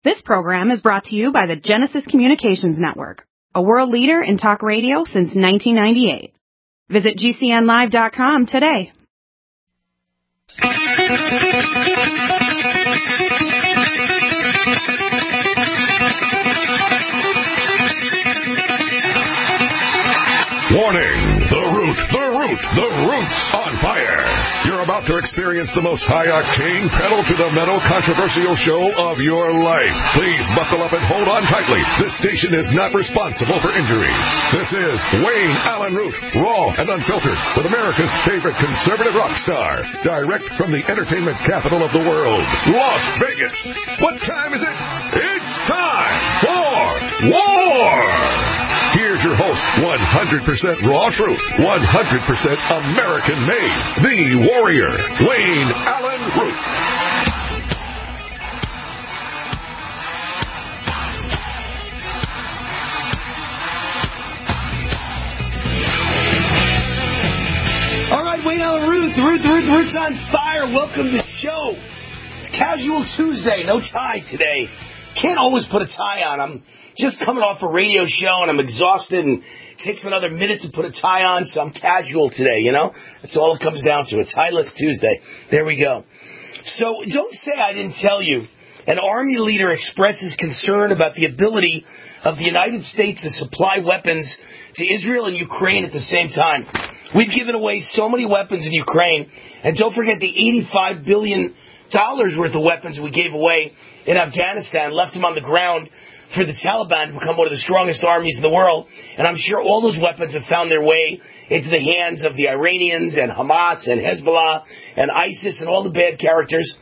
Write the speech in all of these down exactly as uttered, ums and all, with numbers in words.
This program is brought to you by the Genesis Communications Network, a world leader in talk radio since nineteen ninety-eight. Visit G C N live dot com today. Warning! The Root, the Root, the Root's on fire! You're about to experience the most high-octane, pedal-to-the-metal controversial show of your life. Please buckle up and hold on tightly. This station is not responsible for injuries. This is Wayne Allen Root, raw and unfiltered, with America's favorite conservative rock star, direct from the entertainment capital of the world, Las Vegas. What time is it? It's time for war! Here's your host, one hundred percent raw truth, one hundred percent American made, the warrior, Wayne Allen Root. All right, Wayne Allen Root, the Root, the Root, the Root's on fire. Welcome to the show. It's Casual Tuesday, no tie today. Can't always put a tie on. I'm just coming off a radio show and I'm exhausted and it takes another minute to put a tie on, so I'm casual today, you know? That's all it comes down to. It's Tieless Tuesday. There we go. So don't say I didn't tell you. An Army leader expresses concern about the ability of the United States to supply weapons to Israel and Ukraine at the same time. We've given away so many weapons in Ukraine, and don't forget the eighty-five billion dollars worth of weapons we gave away in Afghanistan, left them on the ground for the Taliban to become one of the strongest armies in the world. And I'm sure all those weapons have found their way into the hands of the Iranians and Hamas and Hezbollah and ISIS and all the bad characters.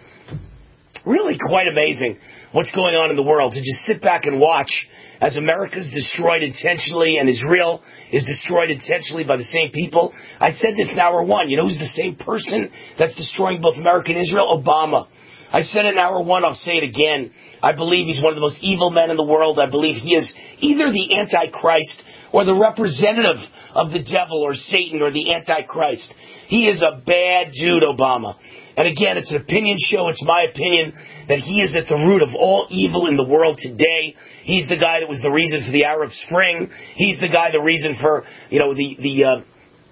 Really quite amazing what's going on in the world, to just sit back and watch as America's destroyed intentionally and Israel is destroyed intentionally by the same people. I said this in hour one. You know who's the same person that's destroying both America and Israel? Obama. I said it in hour one, I'll say it again. I believe he's one of the most evil men in the world. I believe he is either the Antichrist or the representative of the devil or Satan or the Antichrist. He is a bad dude, Obama. And again, it's an opinion show. It's my opinion that he is at the root of all evil in the world today. He's the guy that was the reason for the Arab Spring. He's the guy, the reason for, you know, the, the uh,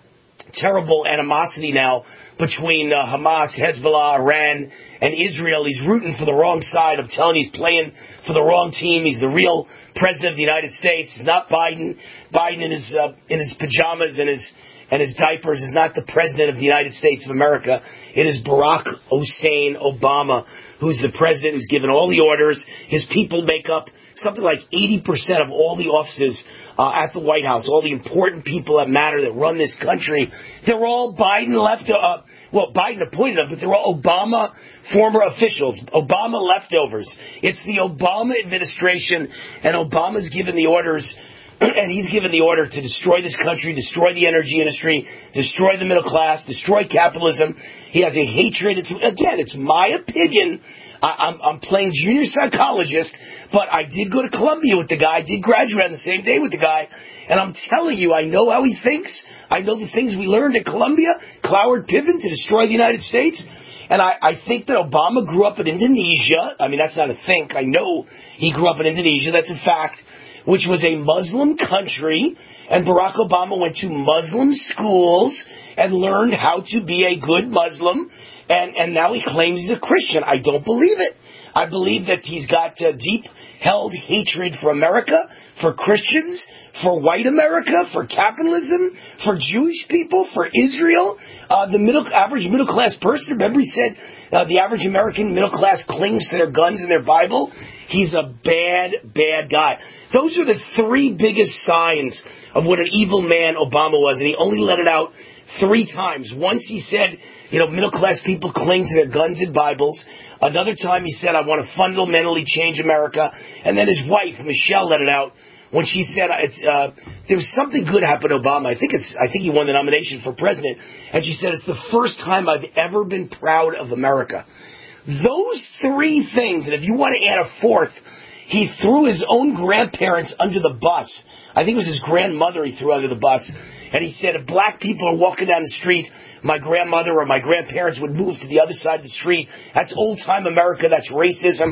terrible animosity now between uh, Hamas, Hezbollah, Iran, and Israel. He's rooting for the wrong side. I'm telling you, he's playing for the wrong team. He's the real president of the United States. It's not Biden. Biden in his uh, in his pajamas and his and his diapers is not the president of the United States of America. It is Barack Hussein Obama, who's the president, who's given all the orders. His people make up something like eighty percent of all the offices uh, at the White House, all the important people that matter that run this country. They're all Biden left, uh, well, Biden appointed them, but they're all Obama former officials, Obama leftovers. It's the Obama administration, and Obama's given the orders, and he's given the order to destroy this country, destroy the energy industry, destroy the middle class, destroy capitalism. He has a hatred. It's, again, it's my opinion. I, I'm, I'm playing junior psychologist, but I did go to Columbia with the guy. I did graduate on the same day with the guy. And I'm telling you, I know how he thinks. I know the things we learned at Columbia, Cloward Piven to destroy the United States. And I, I think that Obama grew up in Indonesia. I mean, that's not a think. I know he grew up in Indonesia. That's a fact, which was a Muslim country. And Barack Obama went to Muslim schools and learned how to be a good Muslim. And, and now he claims he's a Christian. I don't believe it. I believe that he's got uh, deep-held hatred for America, for Christians, for white America, for capitalism, for Jewish people, for Israel. Uh, the middle, average middle-class person, remember he said uh, the average American middle class clings to their guns and their Bible? He's a bad, bad guy. Those are the three biggest signs of what an evil man Obama was, and he only let it out three times. Once he said, you know, middle-class people cling to their guns and Bibles. Another time he said, I want to fundamentally change America. And then his wife, Michelle, let it out when she said, it's, uh, there was something good happened to Obama. I think it's, I think he won the nomination for president. And she said, it's the first time I've ever been proud of America. Those three things, and if you want to add a fourth, he threw his own grandparents under the bus. I think it was his grandmother he threw under the bus. And he said, if black people are walking down the street, my grandmother or my grandparents would move to the other side of the street. That's old-time America. That's racism.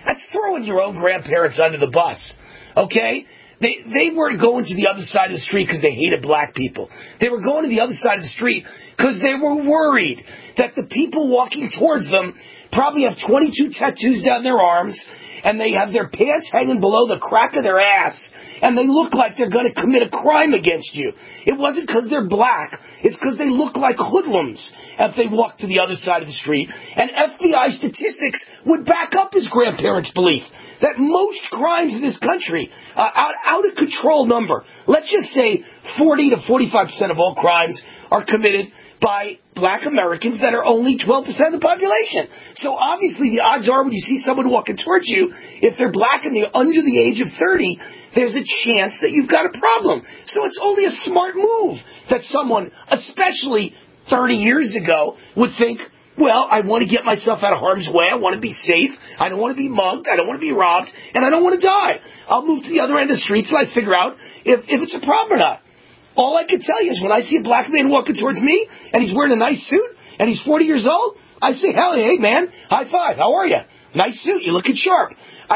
That's throwing your own grandparents under the bus, okay? They they weren't going to the other side of the street because they hated black people. They were going to the other side of the street because they were worried that the people walking towards them probably have twenty-two tattoos down their arms, and they have their pants hanging below the crack of their ass, and they look like they're going to commit a crime against you. It wasn't because they're black. It's because they look like hoodlums if they walk to the other side of the street. And F B I statistics would back up his grandparents' belief that most crimes in this country, uh, out, out of control number, let's just say forty to forty-five percent of all crimes are committed by black Americans that are only twelve percent of the population. So obviously the odds are when you see someone walking towards you, if they're black and they're under the age of thirty, there's a chance that you've got a problem. So it's only a smart move that someone, especially thirty years ago, would think, well, I want to get myself out of harm's way. I want to be safe. I don't want to be mugged. I don't want to be robbed. And I don't want to die. I'll move to the other end of the street till I figure out if, if it's a problem or not. All I can tell you is when I see a black man walking towards me and he's wearing a nice suit and he's forty years old, I say, hell, hey, man, high five. How are you? Nice suit. You're looking sharp.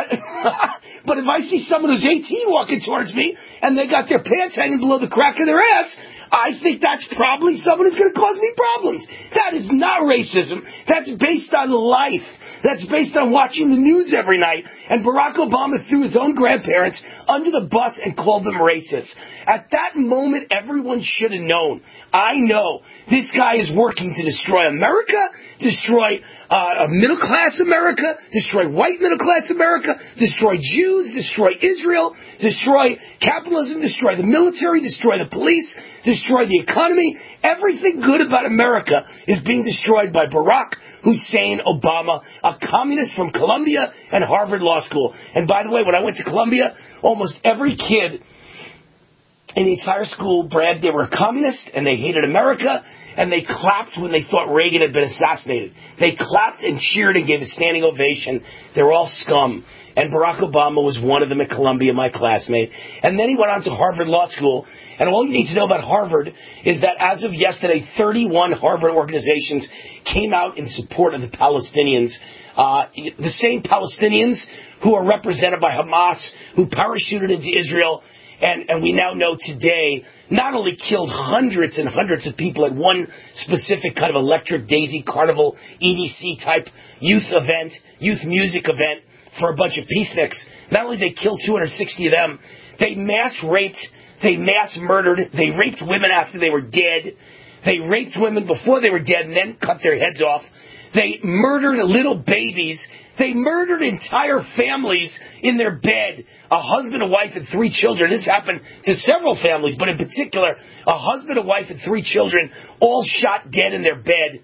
I, but if I see someone who's eighteen walking towards me and they got their pants hanging below the crack of their ass, I think that's probably someone who's going to cause me problems. That is not racism. That's based on life. That's based on watching the news every night. And Barack Obama threw his own grandparents under the bus and called them racist. At that moment, everyone should have known. I know this guy is working to destroy America, destroy uh, middle-class America, destroy white middle-class America, destroy Jews, destroy Israel, destroy capitalism, destroy the military, destroy the police, destroy the economy. Everything good about America is being destroyed by Barack Hussein Obama, a communist from Columbia and Harvard Law School. And by the way, when I went to Columbia, almost every kid in the entire school bragged they were a communist and they hated America, and they clapped when they thought Reagan had been assassinated. They clapped and cheered and gave a standing ovation. They're all scum. And Barack Obama was one of them at Columbia, my classmate. And then he went on to Harvard Law School. And all you need to know about Harvard is that as of yesterday, thirty-one Harvard organizations came out in support of the Palestinians. Uh, the same Palestinians who are represented by Hamas, who parachuted into Israel, and, and we now know today not only killed hundreds and hundreds of people at one specific kind of Electric Daisy Carnival E D C type youth event, youth music event for a bunch of peaceniks. Not only did they kill two hundred sixty of them, they mass raped, they mass murdered, they raped women after they were dead, they raped women before they were dead and then cut their heads off. They murdered little babies. They murdered entire families in their bed. A husband, a wife, and three children. This happened to several families, but in particular, a husband, a wife, and three children, all shot dead in their bed.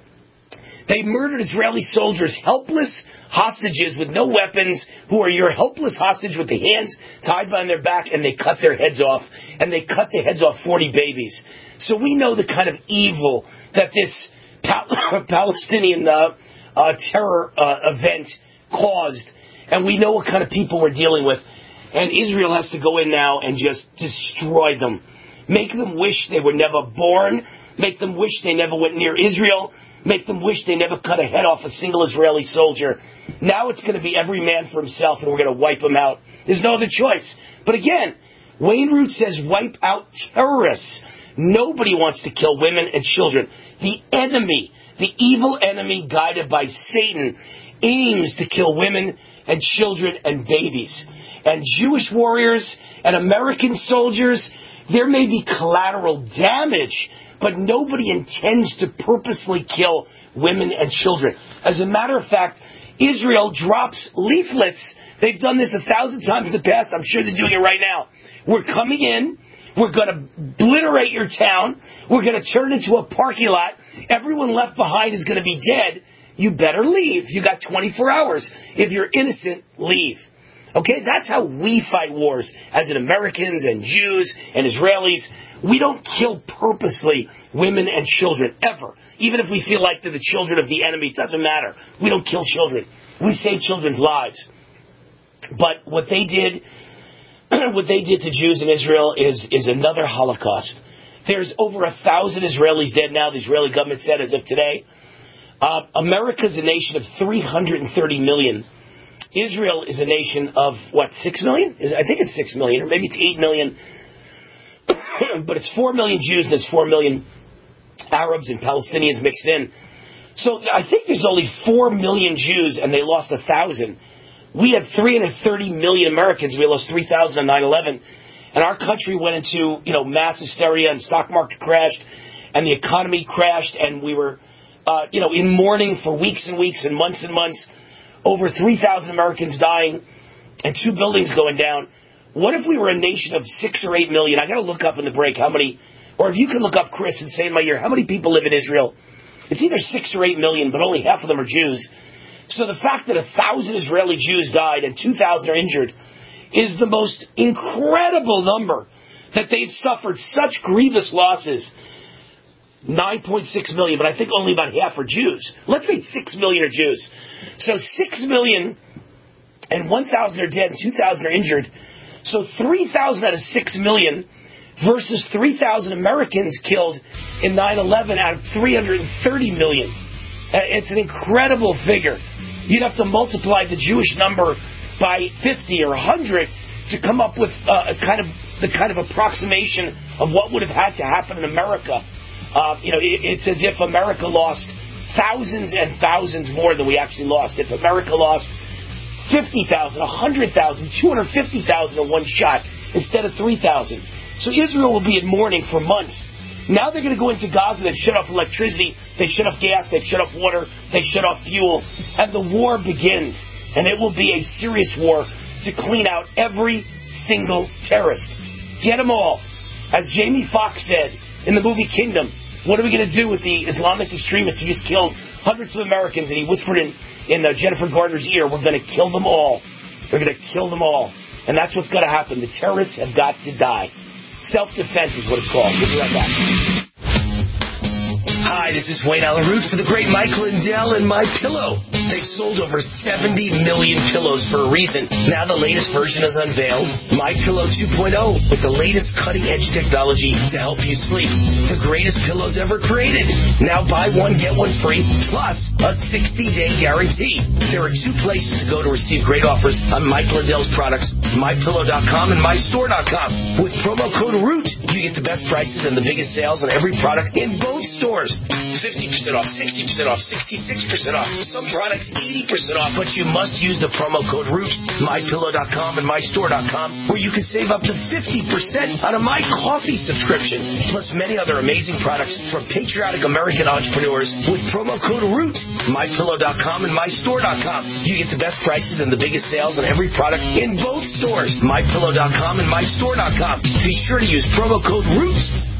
They murdered Israeli soldiers, helpless hostages with no weapons, who are your helpless hostage with the hands tied behind their back, and they cut their heads off. And they cut the heads off forty babies. So we know the kind of evil that this Pal- Palestinian uh, uh, terror uh, event caused. And we know what kind of people we're dealing with. And Israel has to go in now and just destroy them. Make them wish they were never born. Make them wish they never went near Israel. Make them wish they never cut a head off a single Israeli soldier. Now it's going to be every man for himself, and we're going to wipe them out. There's no other choice. But again, Wayne Root says wipe out terrorists. Nobody wants to kill women and children. The enemy, the evil enemy guided by Satan, aims to kill women and children and babies. And Jewish warriors and American soldiers, there may be collateral damage, but nobody intends to purposely kill women and children. As a matter of fact, Israel drops leaflets. They've done this a thousand times in the past. I'm sure they're doing it right now. We're coming in. We're going to obliterate your town. We're going to turn it into a parking lot. Everyone left behind is going to be dead. You better leave. You got twenty-four hours. If you're innocent, leave. Okay, that's how we fight wars as in Americans and Jews and Israelis. We don't kill purposely women and children, ever. Even if we feel like they're the children of the enemy, it doesn't matter. We don't kill children. We save children's lives. But what they did, what they did to Jews in Israel is, is another Holocaust. There's over a thousand Israelis dead now, the Israeli government said as of today. Uh, America's a nation of three hundred thirty million. Israel is a nation of, what, six million? Is, I think it's six million, or maybe it's eight million. But it's four million Jews and it's four million Arabs and Palestinians mixed in. So I think there's only four million Jews and they lost one thousand. We had three hundred thirty million Americans. We lost three thousand on nine eleven. And our country went into, you know, mass hysteria and stock market crashed and the economy crashed and we were, uh, you know, in mourning for weeks and weeks and months and months. Over three thousand Americans dying and two buildings going down. What if we were a nation of six or eight million? I got to look up in the break how many, or if you can look up, Chris, and say in my ear, how many people live in Israel? It's either six or eight million, but only half of them are Jews. So the fact that a thousand Israeli Jews died and two thousand are injured is the most incredible number, that they've suffered such grievous losses. nine point six million, but I think only about half are Jews. Let's say six million are Jews. So six million and one thousand are dead and two thousand are injured. So three thousand out of six million versus three thousand Americans killed in nine eleven out of three hundred thirty million. It's an incredible figure. You'd have to multiply the Jewish number by fifty or one hundred to come up with uh, a kind of the kind of approximation of what would have had to happen in America. Uh, you know, it, it's as if America lost thousands and thousands more than we actually lost. If America lost fifty thousand, one hundred thousand, two hundred fifty thousand in one shot instead of three thousand. So Israel will be in mourning for months. Now they're going to go into Gaza. They've shut off electricity. They've shut off gas. They've shut off water. They've shut off fuel. And the war begins. And it will be a serious war to clean out every single terrorist. Get them all. As Jamie Foxx said in the movie Kingdom, what are we going to do with the Islamic extremists who just killed hundreds of Americans? And he whispered in, in uh, Jennifer Garner's ear, we're going to kill them all. We're going to kill them all. And that's what's going to happen. The terrorists have got to die. Self-defense is what it's called. We'll be right back. Hi, this is Wayne Allyn Root for the great Mike Lindell and My Pillow. They've sold over seventy million pillows for a reason. Now the latest version is unveiled, My Pillow two point oh, with the latest cutting-edge technology to help you sleep. The greatest pillows ever created. Now buy one, get one free, plus a sixty-day guarantee. There are two places to go to receive great offers on Mike Lindell's products, my pillow dot com and my store dot com. With promo code ROOT, you get the best prices and the biggest sales on every product in both stores. fifty percent off, sixty percent off, sixty-six percent off. Some products eighty percent off, but you must use the promo code ROOT, my pillow dot com and my store dot com, where you can save up to fifty percent on a My Coffee subscription, plus many other amazing products from patriotic American entrepreneurs with promo code ROOT, my pillow dot com and my store dot com. You get the best prices and the biggest sales on every product in both stores, my pillow dot com and my store dot com. Be sure to use promo code ROOT.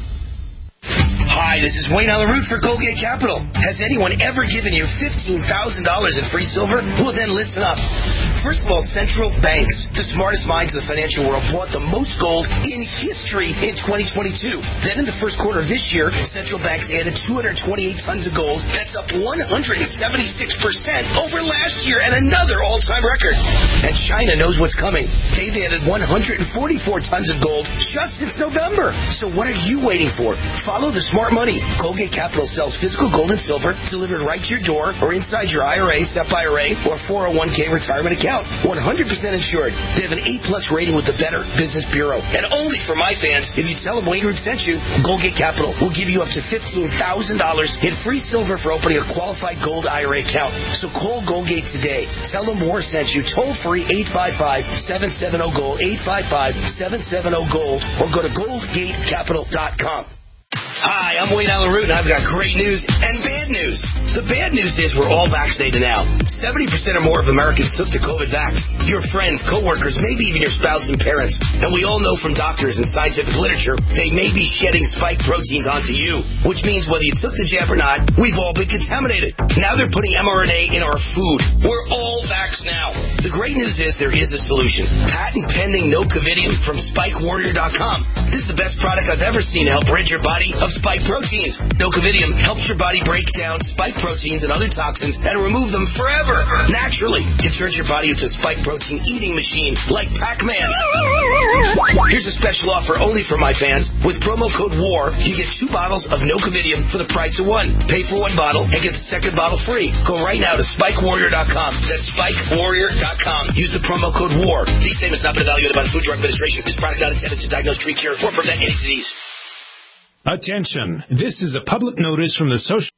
Hi, this is Wayne Allyn Root for Colgate Capital. Has anyone ever given you fifteen thousand dollars in free silver? Well, then listen up. First of all, central banks, the smartest minds of the financial world, bought the most gold in history in twenty twenty-two. Then in the first quarter of this year, central banks added two hundred twenty-eight tons of gold. That's up one hundred seventy-six percent over last year and another all-time record. And China knows what's coming. They've added one hundred forty-four tons of gold just since November. So what are you waiting for? Follow the smart money. Colgate Capital sells physical gold and silver delivered right to your door or inside your I R A, S E P I R A, or four oh one k retirement account. one hundred percent insured. They have an A-plus rating with the Better Business Bureau. And only for my fans, if you tell them Wayne Root sent you, Colgate Capital will give you up to fifteen thousand dollars in free silver for opening a qualified gold I R A account. So call Colgate today. Tell them Moore sent you. Toll free eight five five, seven seven zero, GOLD, eight five five, seven seven zero, GOLD, or go to gold gate capital dot com. Hi, I'm Wayne Allyn Root, and I've got great news and bad news. The bad news is we're all vaccinated now. seventy percent or more of Americans took the COVID vax. Your friends, coworkers, maybe even your spouse and parents. And we all know from doctors and scientific literature, they may be shedding spike proteins onto you, which means whether you took the jab or not, we've all been contaminated. Now they're putting mRNA in our food. We're all vaxxed now. The great news is there is a solution. Patent pending Nocovidium from spike warrior dot com. This is the best product I've ever seen to help rid your body of spike proteins. Nocovidium helps your body break down spike proteins and other toxins and remove them forever, naturally. It turns your body into a spike protein eating machine like Pac-Man. Here's a special offer only for my fans. With promo code WAR, you get two bottles of Nocovidium for the price of one. Pay for one bottle and get the second bottle free. Go right now to spike warrior dot com. That's spike warrior dot com. Use the promo code WAR. These statements not been evaluated by the Food Drug Administration. This product not intended to diagnose, treat, cure, or prevent any disease. Attention. This is a public notice from the social...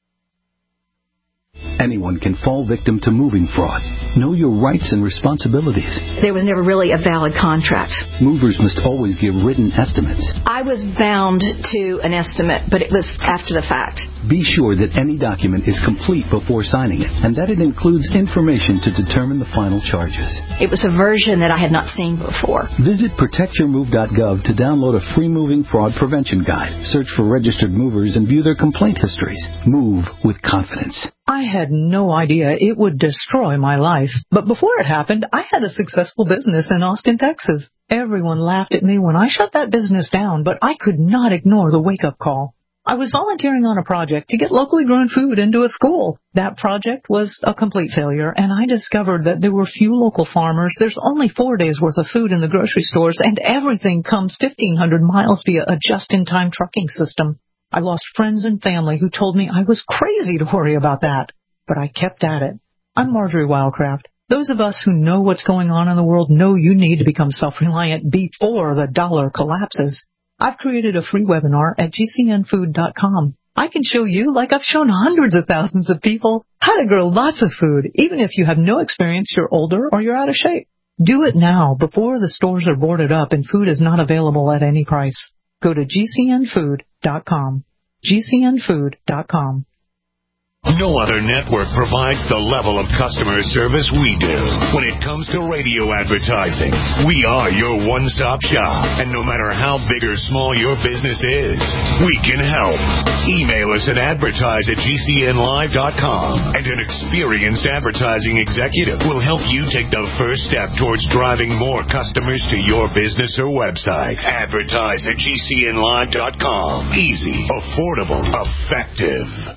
Anyone can fall victim to moving fraud. Know your rights and responsibilities. There was never really a valid contract. Movers must always give written estimates. I was bound to an estimate, but it was after the fact. Be sure that any document is complete before signing it, and that it includes information to determine the final charges. It was a version that I had not seen before. Visit protect your move dot gov to download a free moving fraud prevention guide. Search for registered movers and view their complaint histories. Move with confidence. I had no idea it would destroy my life. But before it happened, I had a successful business in Austin, Texas. Everyone laughed at me when I shut that business down, but I could not ignore the wake-up call. I was volunteering on a project to get locally grown food into a school. That project was a complete failure, and I discovered that there were few local farmers. There's only four days' worth of food in the grocery stores, and everything comes fifteen hundred miles via a just-in-time trucking system. I lost friends and family who told me I was crazy to worry about that, but I kept at it. I'm Marjorie Wildcraft. Those of us who know what's going on in the world know you need to become self-reliant before the dollar collapses. I've created a free webinar at G C N food dot com. I can show you, like I've shown hundreds of thousands of people, how to grow lots of food, even if you have no experience, you're older, or you're out of shape. Do it now before the stores are boarded up and food is not available at any price. Go to G C N food dot com. G C N food dot com. No other network provides the level of customer service we do. When it comes to radio advertising, we are your one-stop shop. And no matter how big or small your business is, we can help. Email us at advertise at G C N live dot com, and an experienced advertising executive will help you take the first step towards driving more customers to your business or website. Advertise at G C N live dot com. Easy, affordable, effective.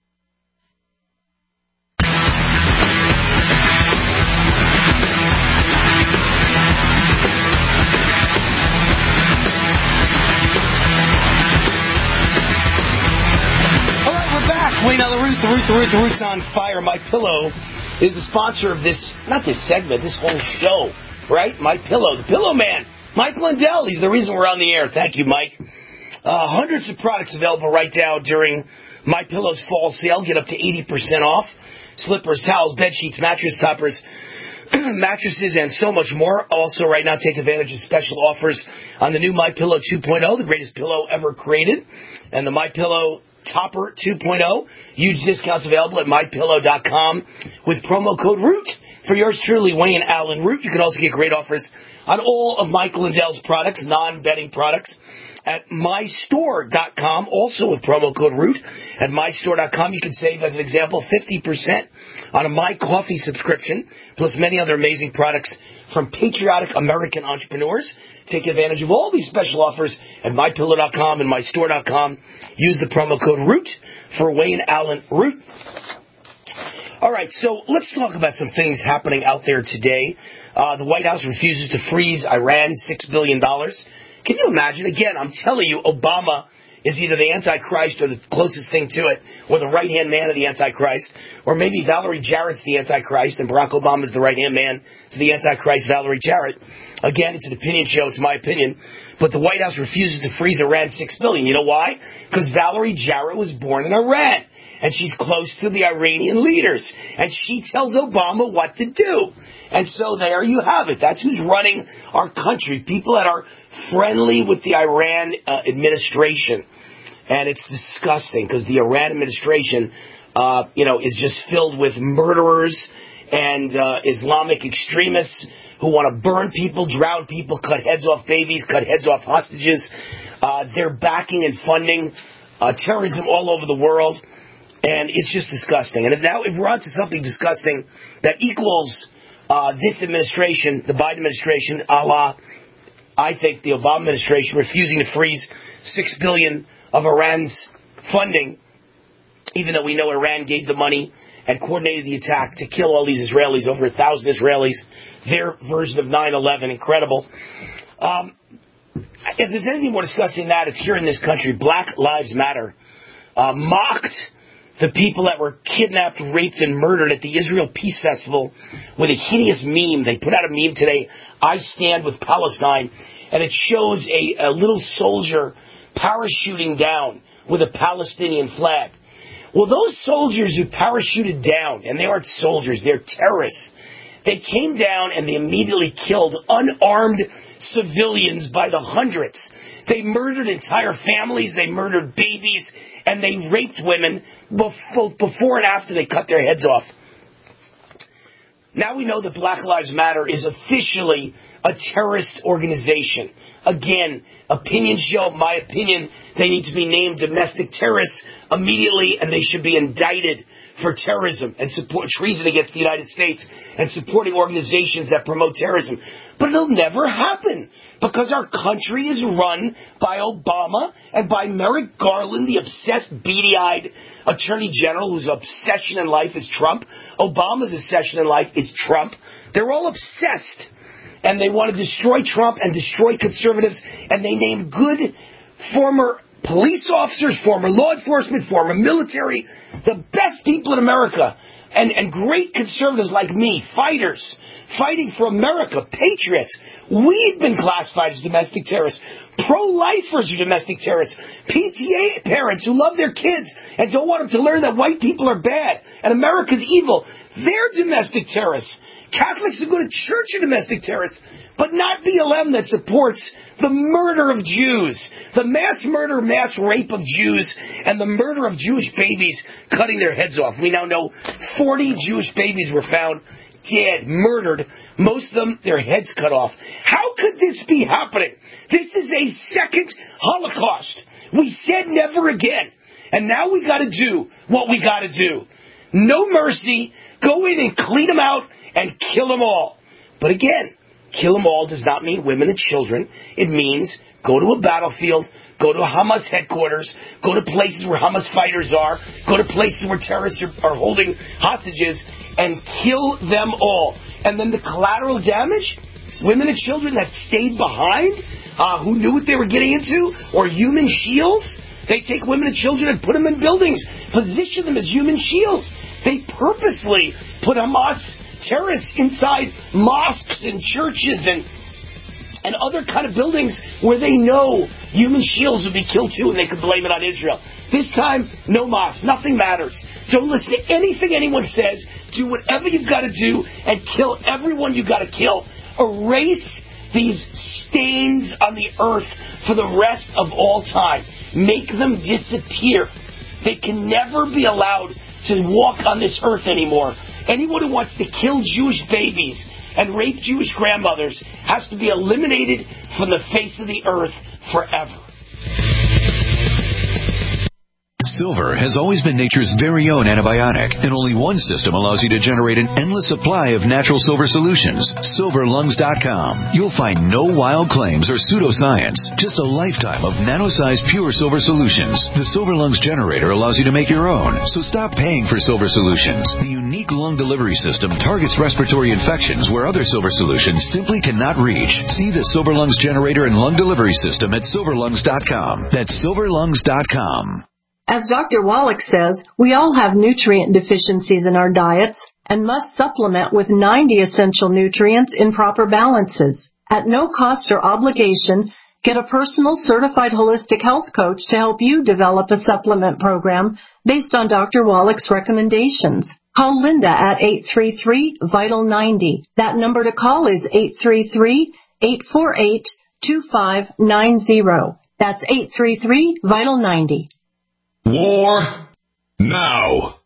Wayne on the Root, the Root, the Root, the Root's on fire. My Pillow is the sponsor of this, not this segment, this whole show, right? My Pillow, the Pillow Man, Mike Lindell. He's the reason we're on the air. Thank you, Mike. Uh, hundreds of products available right now during My Pillow's fall sale. Get up to eighty percent off. Slippers, towels, bed sheets, mattress toppers, mattresses, and so much more. Also, right now, take advantage of special offers on the new My Pillow two point oh, the greatest pillow ever created, and the My Pillow Topper two point oh. Huge discounts available at my pillow dot com with promo code ROOT. For yours truly, Wayne Allen Root. You can also get great offers on all of Mike Lindell's products, non-bedding products, at my store dot com, also with promo code ROOT. At my store dot com, you can save, as an example, fifty percent on a My Coffee subscription, plus many other amazing products from patriotic American entrepreneurs. Take advantage of all these special offers at my pillow dot com and my store dot com. Use the promo code ROOT for Wayne Allen Root. All right, so let's talk about some things happening out there today. Uh, the White House refuses to freeze Iran six billion dollars. Can you imagine? Again, I'm telling you, Obama is either the Antichrist or the closest thing to it, or the right-hand man of the Antichrist, or maybe Valerie Jarrett's the Antichrist and Barack Obama's the right-hand man to the Antichrist, Valerie Jarrett. Again, it's an opinion show. It's my opinion. But the White House refuses to freeze Iran six billion dollars. You know why? Because Valerie Jarrett was born in Iran, and she's close to the Iranian leaders, and she tells Obama what to do. And so there you have it. That's who's running our country, people that are friendly with the Iran uh, administration. And it's disgusting because the Iran administration, uh, you know, is just filled with murderers and uh, Islamic extremists who want to burn people, drown people, cut heads off babies, cut heads off hostages. Uh, they're backing and funding uh, terrorism all over the world. And it's just disgusting. And if now, if we're on to something disgusting that equals uh, this administration, the Biden administration, a la, I think, the Obama administration refusing to freeze six billion dollars of Iran's funding, even though we know Iran gave the money and coordinated the attack to kill all these Israelis, over a thousand Israelis, their version of nine eleven, incredible. Um, if there's anything more disgusting than that, it's here in this country. Black Lives Matter uh, mocked the people that were kidnapped, raped, and murdered at the Israel Peace Festival with a hideous meme. They put out a meme today, I Stand with Palestine, and it shows a, a little soldier parachuting down with a Palestinian flag. Well, those soldiers who parachuted down, and they aren't soldiers, they're terrorists, they came down and they immediately killed unarmed civilians by the hundreds. They murdered entire families, they murdered babies, and they raped women both before and after they cut their heads off. Now we know that Black Lives Matter is officially a terrorist organization. Again, opinions show, my opinion, they need to be named domestic terrorists immediately, and they should be indicted for terrorism and support treason against the United States and supporting organizations that promote terrorism. But it'll never happen because our country is run by Obama and by Merrick Garland, the obsessed, beady-eyed attorney general whose obsession in life is Trump. Obama's obsession in life is Trump. They're all obsessed. And they want to destroy Trump and destroy conservatives, and they name good former police officers, former law enforcement, former military, the best people in America, and, and great conservatives like me, fighters, fighting for America, patriots. We've been classified as domestic terrorists. Pro-lifers are domestic terrorists. P T A parents who love their kids and don't want them to learn that white people are bad and America's evil, they're domestic terrorists. Catholics who go to church are domestic terrorists, but not B L M that supports the murder of Jews, the mass murder, mass rape of Jews, and the murder of Jewish babies, cutting their heads off. We now know forty Jewish babies were found dead, murdered, most of them, their heads cut off. How could this be happening? This is a second Holocaust. We said never again, and now we got to do what we got to do. No mercy, go in and clean them out, and kill them all. But again, kill them all does not mean women and children. It means go to a battlefield, go to a Hamas headquarters, go to places where Hamas fighters are, go to places where terrorists are, are holding hostages, and kill them all. And then the collateral damage, women and children that stayed behind, uh, who knew what they were getting into, or human shields. They take women and children and put them in buildings, position them as human shields. They purposely put Hamas terrorists inside mosques and churches and and other kind of buildings where they know human shields would be killed too, and they could blame it on Israel. This time, no mosque, nothing matters. Don't listen to anything anyone says. Do whatever you've got to do and kill everyone you've got to kill. Erase these stains on the earth for the rest of all time. Make them disappear. They can never be allowed to walk on this earth anymore. Anyone who wants to kill Jewish babies and rape Jewish grandmothers has to be eliminated from the face of the earth forever. Silver has always been nature's very own antibiotic, and only one system allows you to generate an endless supply of natural silver solutions. silver lungs dot com. You'll find no wild claims or pseudoscience, just a lifetime of nano-sized pure silver solutions. The Silver Lungs generator allows you to make your own, so stop paying for silver solutions. The unique lung delivery system targets respiratory infections where other silver solutions simply cannot reach. See the Silver Lungs generator and lung delivery system at silver lungs dot com. That's silver lungs dot com. As Doctor Wallach says, we all have nutrient deficiencies in our diets and must supplement with ninety essential nutrients in proper balances. At no cost or obligation, get a personal certified holistic health coach to help you develop a supplement program based on Doctor Wallach's recommendations. Call Linda at eight three three, vital ninety. That number to call is eight three three, eight four eight, two five nine zero. That's eight three three, vital ninety. War now.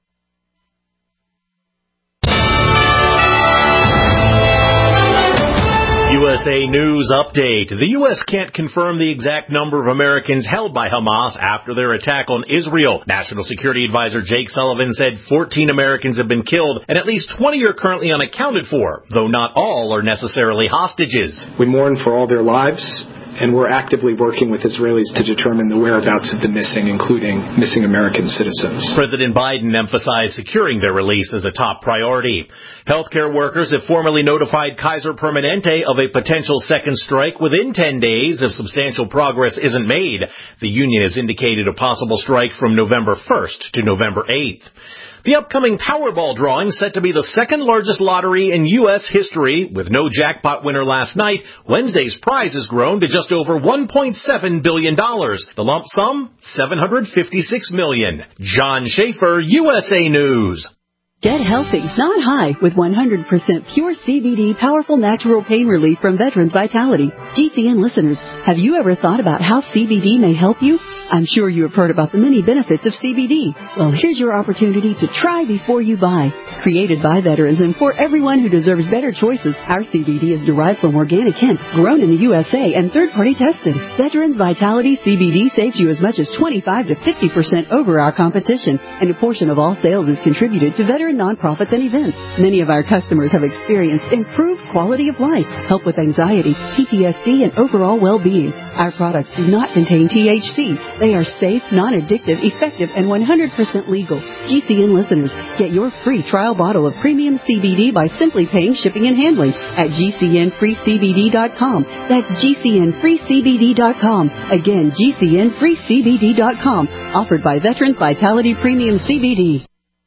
U S A News Update. The U S can't confirm the exact number of Americans held by Hamas after their attack on Israel. National Security Advisor Jake Sullivan said fourteen Americans have been killed and at least twenty are currently unaccounted for, though not all are necessarily hostages. We mourn for all their lives and we're actively working with Israelis to determine the whereabouts of the missing, including missing American citizens. President Biden emphasized securing their release as a top priority. Healthcare workers have formally notified Kaiser Permanente of a potential second strike within ten days if substantial progress isn't made. The union has indicated a possible strike from November first to November eighth. The upcoming Powerball drawing set to be the second largest lottery in U S history. With no jackpot winner last night, Wednesday's prize has grown to just over one point seven billion dollars. The lump sum, seven hundred fifty-six million dollars. John Schaefer, U S A News. Get healthy, not high, with one hundred percent pure C B D powerful natural pain relief from Veterans Vitality. G C N listeners, have you ever thought about how C B D may help you? I'm sure you have heard about the many benefits of C B D. Well, here's your opportunity to try before you buy. Created by veterans and for everyone who deserves better choices, our C B D is derived from organic hemp, grown in the U S A and third-party tested. Veterans Vitality C B D saves you as much as twenty-five to fifty percent over our competition, and a portion of all sales is contributed to veteran nonprofits and events. Many of our customers have experienced improved quality of life, help with anxiety, P T S D, and overall well-being. Our products do not contain T H C. They are safe, non-addictive, effective, and one hundred percent legal. G C N listeners, get your free trial bottle of premium C B D by simply paying shipping and handling at G C N free C B D dot com. That's G C N free C B D dot com. Again, G C N free C B D dot com. Offered by Veterans Vitality Premium C B D.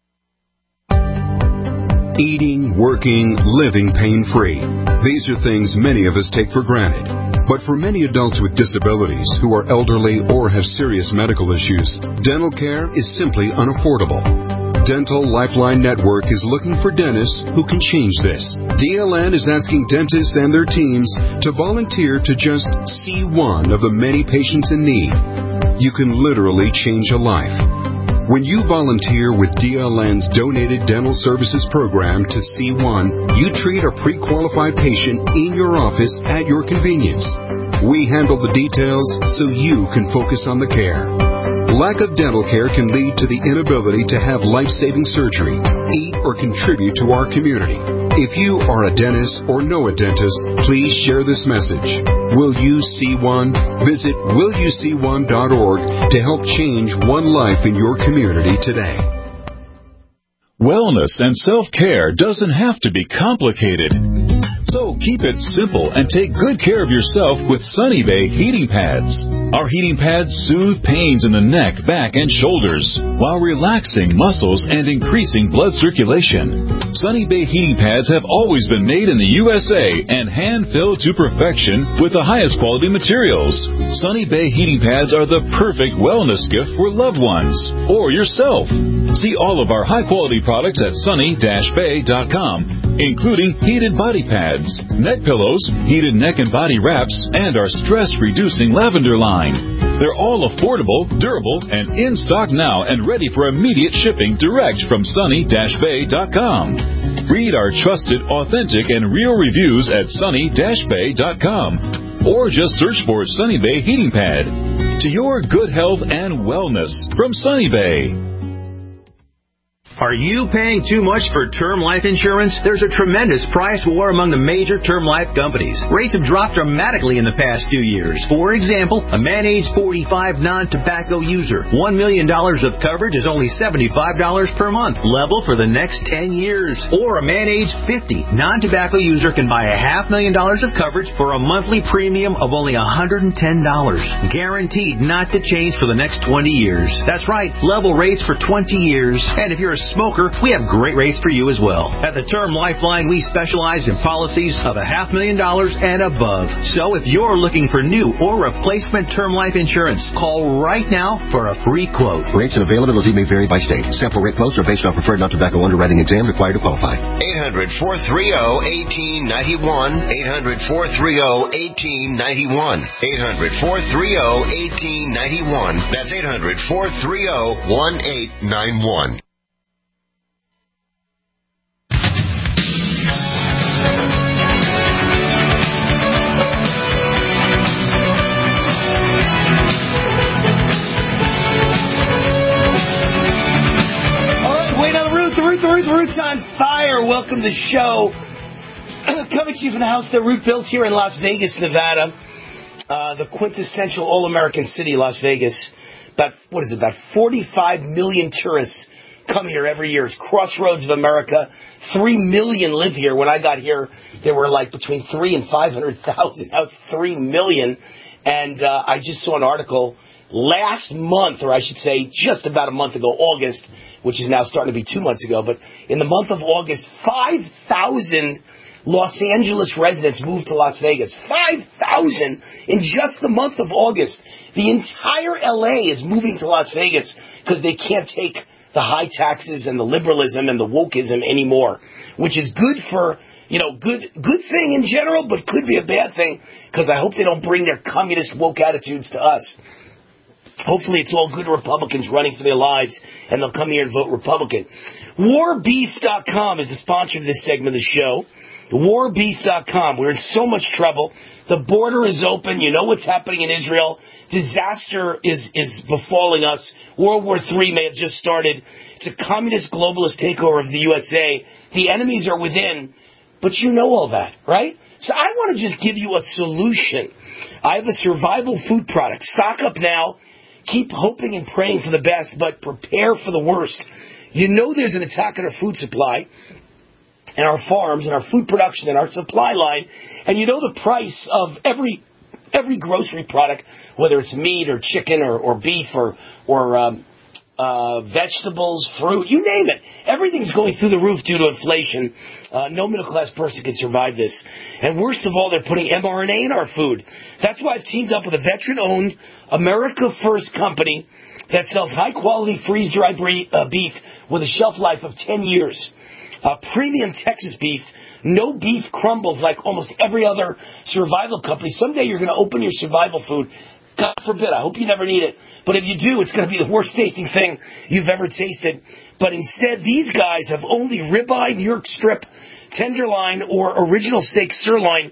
Eating, working, living pain-free. These are things many of us take for granted. But for many adults with disabilities who are elderly or have serious medical issues, dental care is simply unaffordable. Dental Lifeline Network is looking for dentists who can change this. D L N is asking dentists and their teams to volunteer to just see one of the many patients in need. You can literally change a life. When you volunteer with D L N's Donated Dental Services Program to C one, you treat a pre-qualified patient in your office at your convenience. We handle the details so you can focus on the care. Lack of dental care can lead to the inability to have life-saving surgery, eat, or contribute to our community. If you are a dentist or know a dentist, please share this message. Will you see one? Visit will you see one dot org to help change one life in your community today. Wellness and self-care doesn't have to be complicated. So keep it simple and take good care of yourself with Sunny Bay heating pads. Our heating pads soothe pains in the neck, back, and shoulders while relaxing muscles and increasing blood circulation. Sunny Bay heating pads have always been made in the U S A and hand-filled to perfection with the highest quality materials. Sunny Bay heating pads are the perfect wellness gift for loved ones or yourself. See all of our high-quality products at sunny dash bay dot com, including heated body pads, neck pillows, heated neck and body wraps, and our stress-reducing lavender line. They're all affordable, durable, and in stock now and ready for immediate shipping direct from sunny dash bay dot com. Read our trusted, authentic, and real reviews at sunny dash bay dot com or just search for Sunny Bay Heating Pad. To your good health and wellness from Sunny Bay. Are you paying too much for term life insurance? There's a tremendous price war among the major term life companies. Rates have dropped dramatically in the past few years. For example, a man age forty-five non-tobacco user, one million dollars of coverage is only seventy-five dollars per month, level for the next ten years. Or a man age fifty non-tobacco user can buy a half million dollars of coverage for a monthly premium of only one hundred ten dollars. Guaranteed not to change for the next twenty years. That's right, level rates for twenty years. And if you're a smoker, we have great rates for you as well. At the Term Lifeline, we specialize in policies of a half million dollars and above. So if you're looking for new or replacement term life insurance, call right now for a free quote. Rates and availability may vary by state. Sample rate quotes are based on preferred non-tobacco underwriting exam required to qualify. eight hundred, four three zero, one eight nine one. eight hundred, four three zero, one eight nine one. eight hundred, four three zero, one eight nine one. That's eight hundred, four three zero, one eight nine one. Roots on Fire. Welcome to the show. Coming to you from the house that Root built here in Las Vegas, Nevada. uh, the quintessential all-American city, Las Vegas. About, what is it, about forty-five million tourists come here every year. It's crossroads of America. Three million live here. When I got here, there were like between three and five hundred thousand. Now it's three million. And uh, I just saw an article last month, or I should say just about a month ago, August, which is now starting to be two months ago. But in the month of August, five thousand Los Angeles residents moved to Las Vegas. five thousand in just the month of August. The entire L A is moving to Las Vegas because they can't take the high taxes and the liberalism and the wokeism anymore, which is good for, you know, good good thing in general, but could be a bad thing because I hope they don't bring their communist woke attitudes to us. Hopefully it's all good Republicans running for their lives and they'll come here and vote Republican. war beef dot com is the sponsor of this segment of the show. war beef dot com. We're in so much trouble. The border is open. You know what's happening in Israel. Disaster is, is befalling us. World War Three may have just started. It's a communist globalist takeover of the U S A. The enemies are within, but you know all that, right? So I want to just give you a solution. I have a survival food product. Stock up now. Keep hoping and praying for the best, but prepare for the worst. You know there's an attack on our food supply and our farms and our food production and our supply line, and you know the price of every every grocery product, whether it's meat or chicken or, or beef or or um, uh, vegetables, fruit, you name it. Everything's going through the roof due to inflation. Uh, no middle-class person can survive this. And worst of all, they're putting M R N A in our food. That's why I've teamed up with a veteran-owned, America First company that sells high-quality freeze-dried uh, beef with a shelf life of ten years. Uh, premium Texas beef. No beef crumbles like almost every other survival company. Someday you're going to open your survival food. God forbid. I hope you never need it. But if you do, it's going to be the worst tasting thing you've ever tasted. But instead, these guys have only ribeye, New York strip, tenderloin, or original steak sirloin,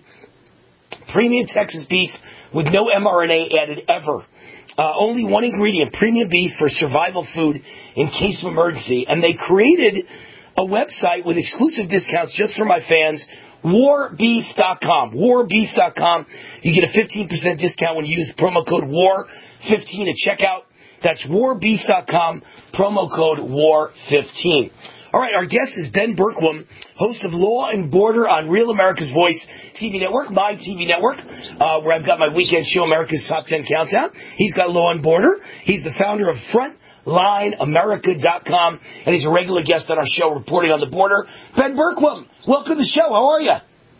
premium Texas beef with no M R N A added ever. Uh, only one ingredient, premium beef for survival food in case of emergency. And they created a website with exclusive discounts just for my fans, war beef dot com. war beef dot com. You get a fifteen percent discount when you use promo code war fifteen at checkout. That's war beef dot com, promo code war fifteen. All right, our guest is Ben Bergquam, host of Law and Border on Real America's Voice T V Network, my T V network, uh, where I've got my weekend show, America's Top ten Countdown. He's got Law and Border. He's the founder of Front line america dot com, and he's a regular guest on our show reporting on the border. Ben Bergquam, welcome to the show. How are you?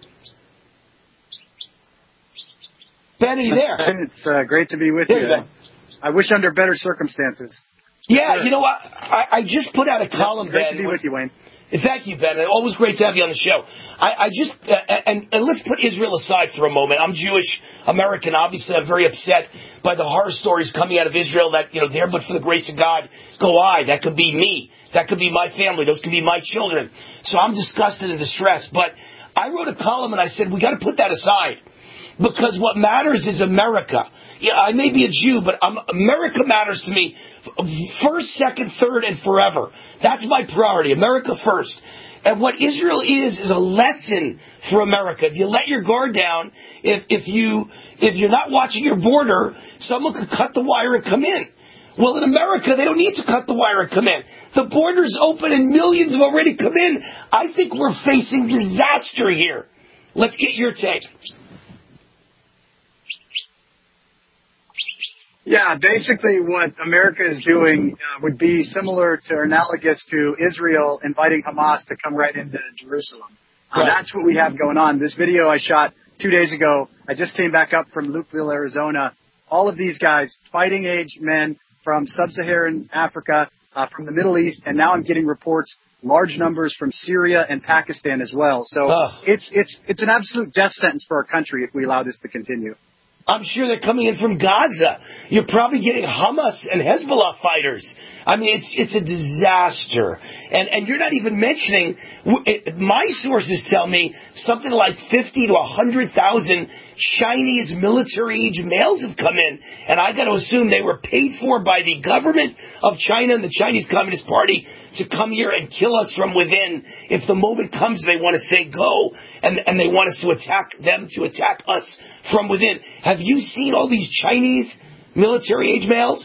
Ben, are you there? It's uh, great to be with there you. you I wish under better circumstances. Yeah, sure. You know what? I, I just put out a column, great Ben. to be with you, Wayne. Thank you, Ben. Always great to have you on the show. I, I just, uh, and, and let's put Israel aside for a moment. I'm Jewish American. Obviously, I'm very upset by the horror stories coming out of Israel that, you know, there but for the grace of God go I. That could be me. That could be my family. Those could be my children. So I'm disgusted and distressed. But I wrote a column and I said, we got to put that aside because what matters is America. Yeah, I may be a Jew, but I'm, America matters to me first, second, third, and forever. That's my priority, America first. And what Israel is is a lesson for America. If you let your guard down, if, if, you, if you're not watching your border, someone could cut the wire and come in. Well, in America, they don't need to cut the wire and come in. The border's open and millions have already come in. I think we're facing disaster here. Let's get your take. Yeah, basically what America is doing uh, would be similar to or analogous to Israel inviting Hamas to come right into Jerusalem. Uh, that's what we have going on. This video I shot two days ago, I just came back up from Lukeville, Arizona. All of these guys, fighting age men from sub-Saharan Africa, uh, from the Middle East, and now I'm getting reports, large numbers from Syria and Pakistan as well. So uh. it's it's it's an absolute death sentence for our country if we allow this to continue. I'm sure they're coming in from Gaza. You're probably getting Hamas and Hezbollah fighters. I mean, it's it's a disaster. And and you're not even mentioning, my sources tell me something like fifty to one hundred thousand Chinese military-age males have come in. And I got to assume they were paid for by the government of China and the Chinese Communist Party to come here and kill us from within. If the moment comes, they want to say go, and, and they want us to attack them, to attack us from within. Have you seen all these Chinese military-age males?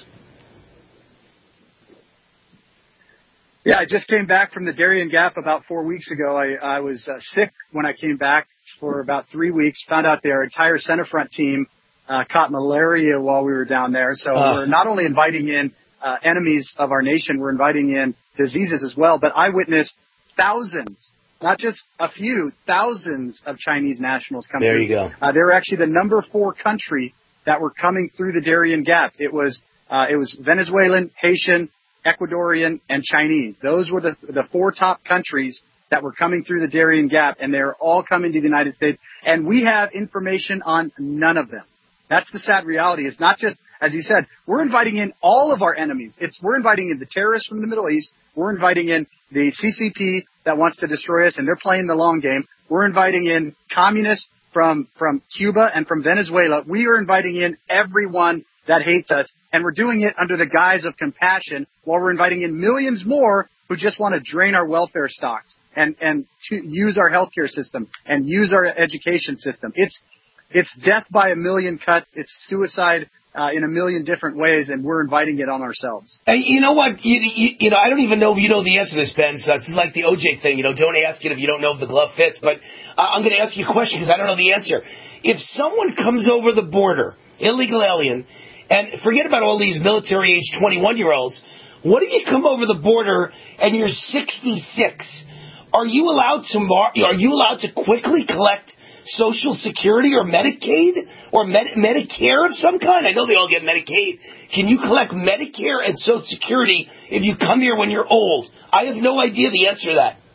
Yeah, I just came back from the Darien Gap about four weeks ago. I, I was uh, sick when I came back for about three weeks. Found out their entire Centerfront team uh, caught malaria while we were down there. So uh. we're not only inviting in uh, enemies of our nation, we're inviting in diseases as well. But I witnessed thousands, not just a few, thousands of Chinese nationals come there through. You go. Uh, they were actually the number four country that were coming through the Darien Gap. It was uh, it was Venezuelan, Haitian, Ecuadorian, and Chinese. Those were the the four top countries that were coming through the Darien Gap, and they're all coming to the United States. And we have information on none of them. That's the sad reality. It's not just, as you said, we're inviting in all of our enemies. It's we're inviting in the terrorists from the Middle East. We're inviting in the C C P that wants to destroy us, and they're playing the long game. We're inviting in communists from from Cuba and from Venezuela. We are inviting in everyone that hates us, and we're doing it under the guise of compassion while we're inviting in millions more who just want to drain our welfare stocks and, and to use our healthcare system and use our education system. It's, it's death by a million cuts. It's suicide uh, in a million different ways, and we're inviting it on ourselves. And you know what? You, you, you know, I don't even know if you know the answer to this, Ben. So it's like the O J thing. You know, don't ask it if you don't know if the glove fits. But uh, I'm going to ask you a question because I don't know the answer. If someone comes over the border, illegal alien, and forget about all these military-age twenty-one-year-olds. What if you come over the border and you're sixty-six? Are you allowed to mar- Are you allowed to quickly collect Social Security or Medicaid or Med- Medicare of some kind? I know they all get Medicaid. Can you collect Medicare and Social Security if you come here when you're old? I have no idea the answer to that.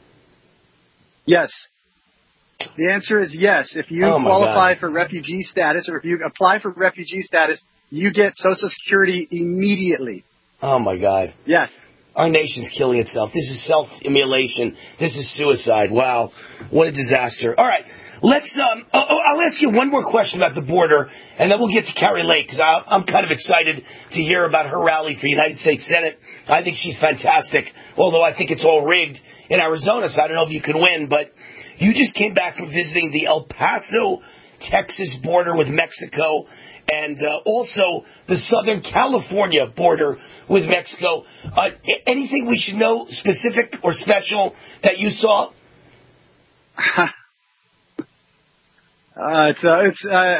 Yes. The answer is yes. If you oh qualify God. for refugee status or if you apply for refugee status, you get Social Security immediately. Oh, my God. Yes. Our nation's killing itself. This is self-immolation. This is suicide. Wow. What a disaster. All right. Let's. Um, I'll ask you one more question about the border, and then we'll get to Kari Lake, because I'm kind of excited to hear about her rally for United States Senate. I think she's fantastic, although I think it's all rigged in Arizona, so I don't know if you can win. But you just came back from visiting the El Paso, Texas border with Mexico, and uh, also the Southern California border with Mexico. Uh, anything we should know specific or special that you saw? Uh, it's uh, it's uh,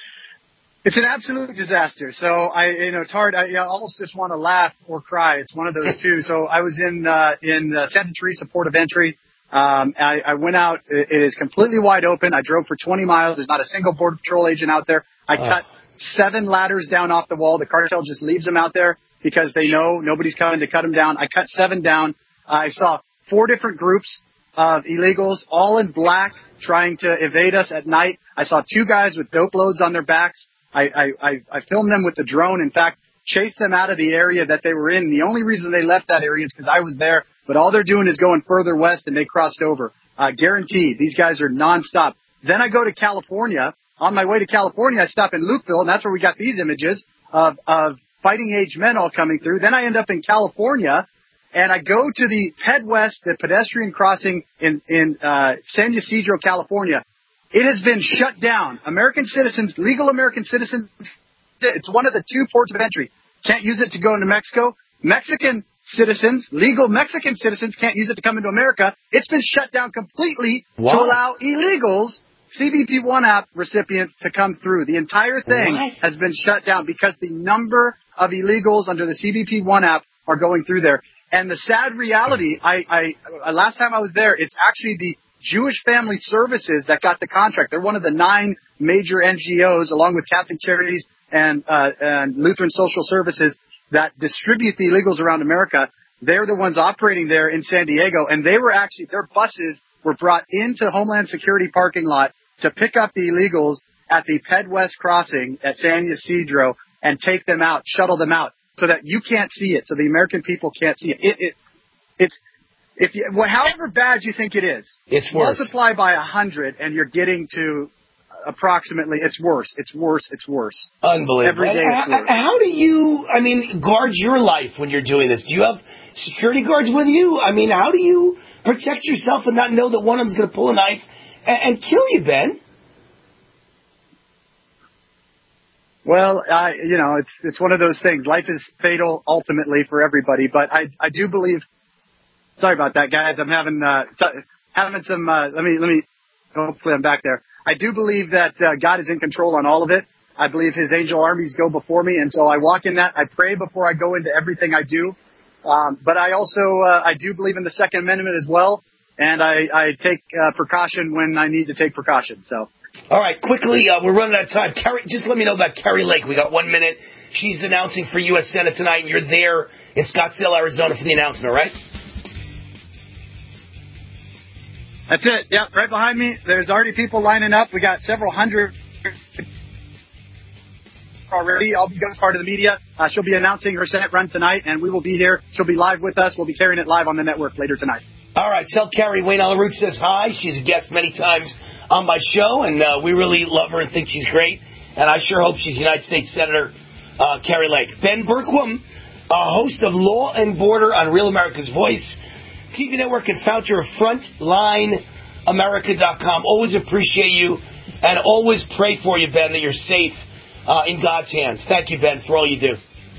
it's an absolute disaster. So I, you know, it's hard. I, I almost just want to laugh or cry. It's one of those two. So I was in uh, in uh, Santa Teresa Port of Entry. Um, I, I went out. It, it is completely wide open. I drove for twenty miles. There's not a single Border Patrol agent out there. I oh. cut seven ladders down off the wall. The cartel just leaves them out there because they know nobody's coming to cut them down. I cut seven down. I saw four different groups of illegals, all in black, trying to evade us at night. I saw two guys with dope loads on their backs. I, I, I, I filmed them with the drone. In fact, chased them out of the area that they were in. The only reason they left that area is because I was there, but all they're doing is going further west, and they crossed over. Uh, guaranteed. These guys are nonstop. Then I go to California. On my way to California, I stop in Lukeville, and that's where we got these images of, of fighting age men all coming through. Then I end up in California, and I go to the Ped West, the pedestrian crossing in, in uh, San Ysidro, California. It has been shut down. American citizens, legal American citizens, it's one of the two ports of entry. Can't use it to go into Mexico. Mexican citizens, legal Mexican citizens, can't use it to come into America. It's been shut down completely wow. to allow illegals, C B P one app recipients, to come through. The entire thing what? has been shut down because the number of illegals under the C B P one app are going through there. And the sad reality, I, I, last time I was there, it's actually the Jewish Family Services that got the contract. They're one of the nine major N G Os, along with Catholic Charities and, uh, and Lutheran Social Services, that distribute the illegals around America. They're the ones operating there in San Diego, and they were actually, their buses were brought into Homeland Security parking lot to pick up the illegals at the Ped West crossing at San Ysidro and take them out, shuttle them out, so that you can't see it, so the American people can't see it. It, it it's if you, well, however bad you think it is, it's worse. Multiply by a hundred, and you're getting to approximately. It's worse. It's worse. It's worse. Unbelievable. Every day it's worse. How do you, I mean, guard your life when you're doing this? Do you have security guards with you? I mean, how do you protect yourself and not know that one of them's going to pull a knife and, and kill you, Ben? Well, I, you know, it's it's one of those things. Life is fatal ultimately for everybody, but I I do believe. Sorry about that, guys. I'm having uh, t- having some. Uh, let me let me. Hopefully, I'm back there. I do believe that uh, God is in control on all of it. I believe His angel armies go before me, and so I walk in that. I pray before I go into everything I do. Um, but I also uh, I do believe in the Second Amendment as well, and I I take uh, precaution when I need to take precaution. So. All right, quickly, uh, we're running out of time. Carrie, just let me know about Carrie Lake. We got one minute. She's announcing for U S Senate tonight, and you're there in Scottsdale, Arizona for the announcement, right? That's it. Yep, right behind me. There's already people lining up. We got several hundred already. I'll be part of the media. Uh, she'll be announcing her Senate run tonight, and we will be here. She'll be live with us. We'll be carrying it live on the network later tonight. All right, tell Carrie Wayne Allyn Root says hi. She's a guest many times on my show, and uh, we really love her and think she's great. And I sure hope she's United States Senator uh, Carrie Lake. Ben Bergquam, uh, host of Law and Border on Real America's Voice, T V network and founder of Frontline America dot com. Always appreciate you and always pray for you, Ben, that you're safe uh, in God's hands. Thank you, Ben, for all you do.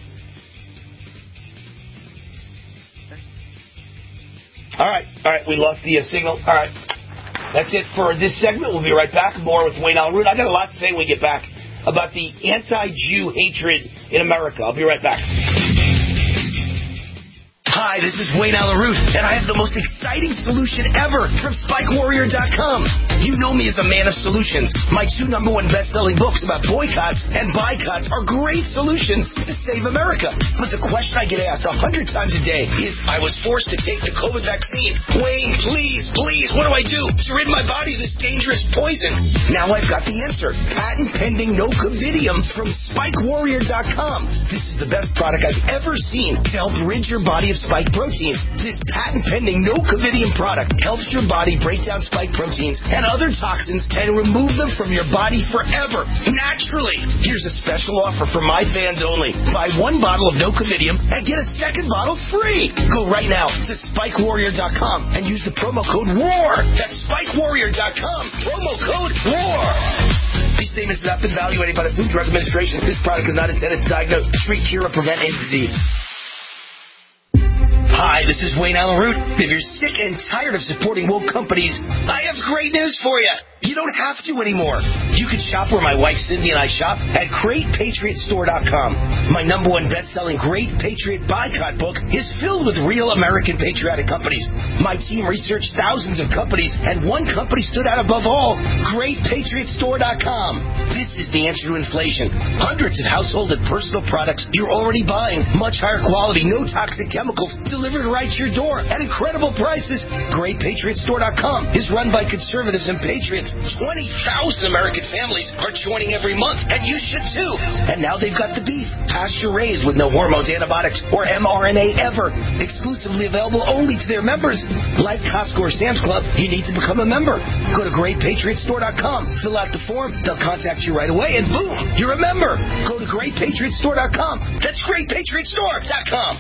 All right, all right, we lost the uh, signal. All right, that's it for this segment. We'll be right back. More with Wayne Allyn Root. I got a lot to say when we get back about the anti-Jew hatred in America. I'll be right back. Hi, this is Wayne Allyn Root, and I have the most exciting solution ever from Spike Warrior dot com. You know me as a man of solutions. My two number one best-selling books about boycotts and boycotts are great solutions to save America. But the question I get asked a hundred times a day is, I was forced to take the COVID vaccine. Wayne, please, please, what do I do to rid my body of this dangerous poison? Now I've got the answer. Patent-pending Nocovidium from Spike Warrior dot com. This is the best product I've ever seen to help rid your body of spike proteins. This patent-pending Nocovidium product helps your body break down spike proteins and other toxins and remove them from your body forever, naturally. Here's a special offer for my fans only. Buy one bottle of Nocovidium and get a second bottle free. Go right now to Spike Warrior dot com and use the promo code WAR. That's Spike Warrior dot com. Promo code WAR. These statements have not been evaluated by the Food and Drug Administration. This product is not intended to diagnose, treat, cure, or prevent any disease. Hi, this is Wayne Allyn Root. If you're sick and tired of supporting woke companies, I have great news for you. You don't have to anymore. You can shop where my wife Cindy and I shop at Great Patriot Store dot com. My number one best-selling Great Patriot Boycott book is filled with real American patriotic companies. My team researched thousands of companies, and one company stood out above all, Great Patriot Store dot com. This is the answer to inflation. Hundreds of household and personal products you're already buying. Much higher quality, no toxic chemicals, delivered right to your door at incredible prices. Great Patriot Store dot com is run by conservatives and patriots. twenty thousand American families are joining every month, and you should too. And now they've got the beef, pasture-raised with no hormones, antibiotics, or M R N A ever. Exclusively available only to their members. Like Costco or Sam's Club, you need to become a member. Go to Great Patriot Store dot com, fill out the form, they'll contact you right away, and boom, you're a member. Go to Great Patriot Store dot com. That's Great Patriot Store dot com.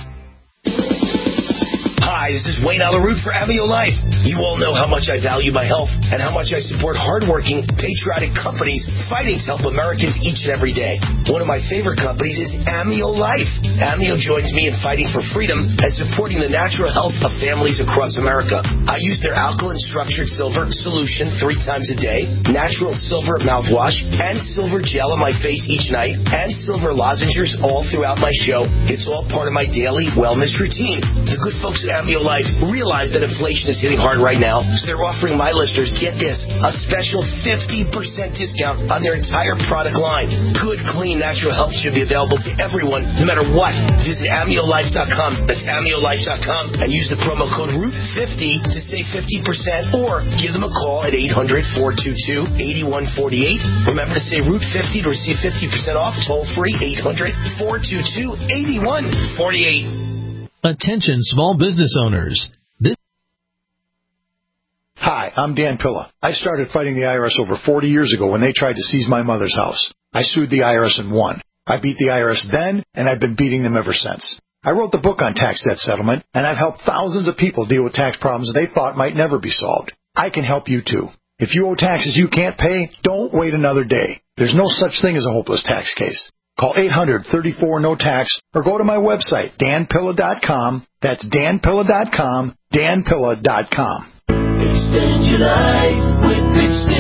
Hi, this is Wayne Allyn Root for Amio Life. You all know how much I value my health and how much I support hardworking, patriotic companies fighting to help Americans each and every day. One of my favorite companies is Amio Life. Amio joins me in fighting for freedom and supporting the natural health of families across America. I use their alkaline structured silver solution three times a day, natural silver mouthwash, and silver gel on my face each night, and silver lozenges all throughout my show. It's all part of my daily wellness routine. The good folks at Amio Life realize that inflation is hitting hard right now, so they're offering my listeners, get this, a special fifty percent discount on their entire product line. Good, clean, natural health should be available to everyone, no matter what. Visit Amio Life dot com. That's Amio Life dot com and use the promo code Root fifty to save fifty percent, or give them a call at eight hundred, four two two, eight one four eight. Remember to say Root fifty to receive fifty percent off, toll free, eight hundred, four two two, eight one four eight. Attention small business owners. This Hi, I'm Dan Pilla. I started fighting the I R S over forty years ago when they tried to seize my mother's house. I sued the I R S and won. I beat the I R S then, and I've been beating them ever since. I wrote the book on tax debt settlement, and I've helped thousands of people deal with tax problems they thought might never be solved. I can help you too. If you owe taxes you can't pay, don't wait another day. There's no such thing as a hopeless tax case. Call eight hundred, thirty-four, no tax or go to my website, dan pilla dot com. That's dan pilla dot com, dan pilla dot com. Extend your life with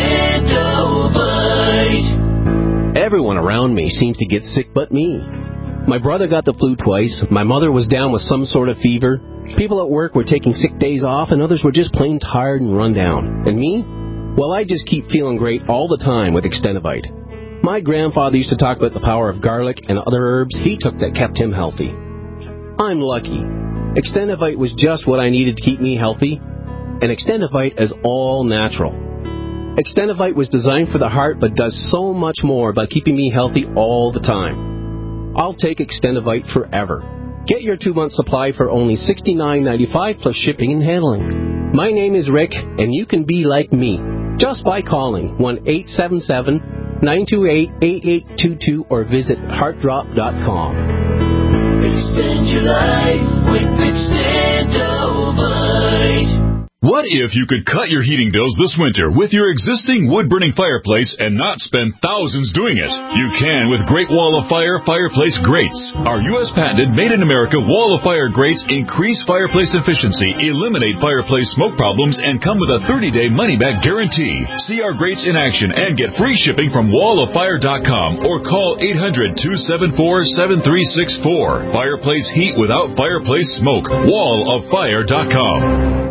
Extendovite. Everyone around me seems to get sick but me. My brother got the flu twice. My mother was down with some sort of fever. People at work were taking sick days off, and others were just plain tired and run down. And me? Well, I just keep feeling great all the time with Extendovite. My grandfather used to talk about the power of garlic and other herbs he took that kept him healthy. I'm lucky. Extendovite was just what I needed to keep me healthy, and Extendovite is all natural. Extendovite was designed for the heart but does so much more by keeping me healthy all the time. I'll take Extendovite forever. Get your two-month supply for only sixty-nine ninety-five plus shipping and handling. My name is Rick, and you can be like me just by calling one eight seven seven, nine two eight, eight eight two two or visit heart drop dot com. Extend your life with Extendovite. What if you could cut your heating bills this winter with your existing wood-burning fireplace and not spend thousands doing it? You can with Great Wall of Fire Fireplace Grates. Our U S patented made-in-America Wall of Fire grates increase fireplace efficiency, eliminate fireplace smoke problems, and come with a thirty-day money-back guarantee. See our grates in action and get free shipping from wall of fire dot com or call eight hundred, two seven four, seven three six four. Fireplace heat without fireplace smoke. wall of fire dot com.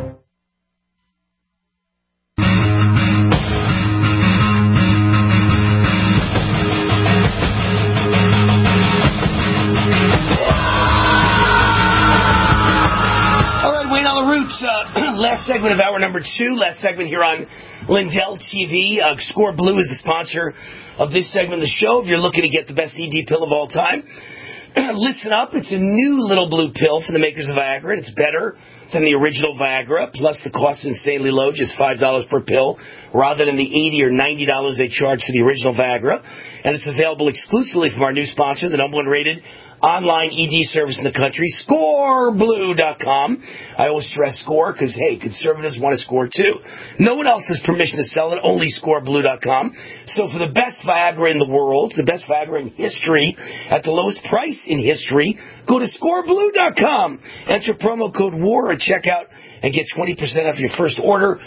Uh, last segment of hour number two, last segment here on Lindell T V. Uh, Score Blue is the sponsor of this segment of the show. If you're looking to get the best E D pill of all time, listen up. It's a new little blue pill from the makers of Viagra, and it's better than the original Viagra. Plus, the cost is insanely low, just five dollars per pill, rather than the eighty dollars or ninety dollars they charge for the original Viagra. And it's available exclusively from our new sponsor, the number one rated online E D service in the country, score blue dot com. I always stress score because, hey, conservatives want to score too. No one else has permission to sell it, only score blue dot com. So for the best Viagra in the world, the best Viagra in history, at the lowest price in history, go to score blue dot com. Enter promo code WAR at checkout and get twenty percent off your first order.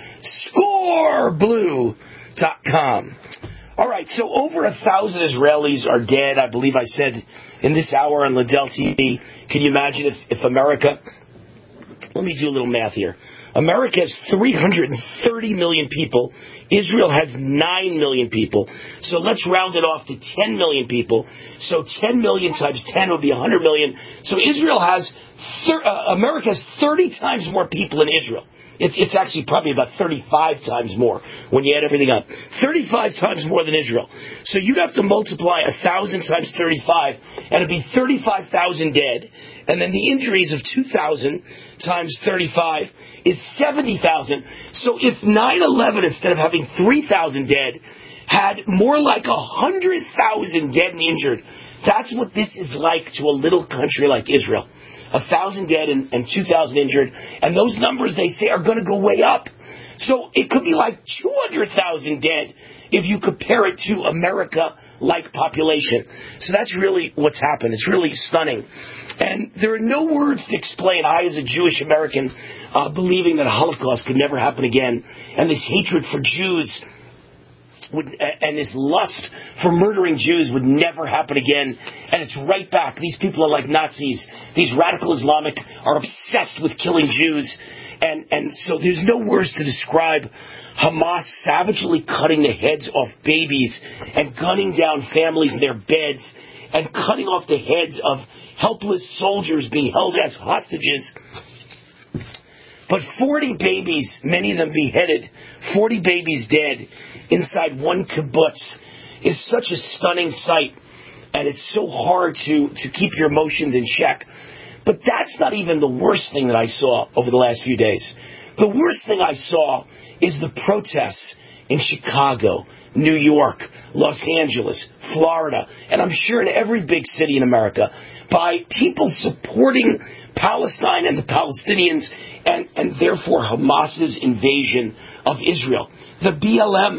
score blue dot com. All right, so over a thousand Israelis are dead, I believe I said in this hour on Lindell T V. Can you imagine if, if America, let me do a little math here. America has three hundred thirty million people. Israel has nine million people. So let's round it off to ten million people. So ten million times ten would be one hundred million. So Israel has, thir- uh, America has thirty times more people than Israel. It's, it's actually probably about thirty-five times more when you add everything up. thirty-five times more than Israel. So you'd have to multiply one thousand times thirty-five, and it'd be thirty-five thousand dead. And then the injuries of two thousand times thirty-five is seventy thousand. So if nine eleven, instead of having three thousand dead, had more like one hundred thousand dead and injured, that's what this is like to a little country like Israel. A thousand dead and, and two thousand injured, and those numbers, they say, are going to go way up. So it could be like two hundred thousand dead if you compare it to America-like population. So that's really what's happened. It's really stunning. And there are no words to explain. I, as a Jewish American, uh, believing that a Holocaust could never happen again, and this hatred for Jews would, and this lust for murdering Jews would never happen again. And it's right back. These people are like Nazis. These radical Islamic are obsessed with killing Jews. And, and so there's no words to describe Hamas savagely cutting the heads off babies and gunning down families in their beds and cutting off the heads of helpless soldiers being held as hostages. But forty babies, many of them beheaded, forty babies dead inside one kibbutz is such a stunning sight. And it's so hard to, to keep your emotions in check. But that's not even the worst thing that I saw over the last few days. The worst thing I saw is the protests in Chicago, New York, Los Angeles, Florida, and I'm sure in every big city in America, by people supporting Palestine and the Palestinians and, and therefore Hamas's invasion of Israel. The B L M